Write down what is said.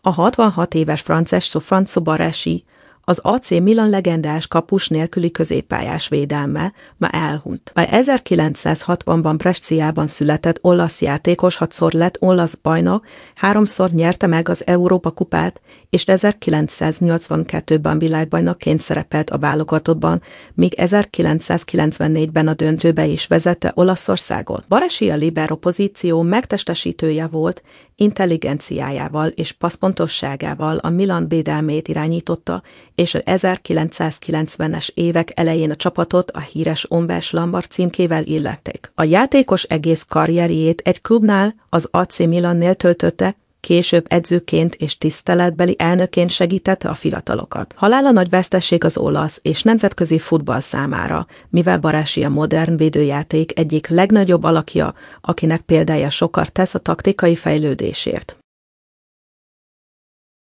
A 66 éves Francesco Baresi, az AC Milan legendás kapus nélküli középpályás védelme ma elhunyt. Bár 1960-ban Bresciában született olasz játékos, 6-szor lett olasz bajnok, 3-szor nyerte meg az Európa-kupát, és 1982-ben világbajnokként szerepelt a válogatottban, míg 1994-ben a döntőbe is vezette Olaszországot. Baresi a libero pozíció megtestesítője volt, intelligenciájával és passzpontosságával a Milan védelmét irányította, és az 1990-es évek elején a csapatot a híres Onves Lambert címkével illették. A játékos egész karrierjét egy klubnál, az AC Milannél töltötte, később edzőként és tiszteletbeli elnökként segítette a fiatalokat. Halála nagy veszteség az olasz és nemzetközi futball számára, mivel Baresi a modern védőjáték egyik legnagyobb alakja, akinek példája sokat tesz a taktikai fejlődésért.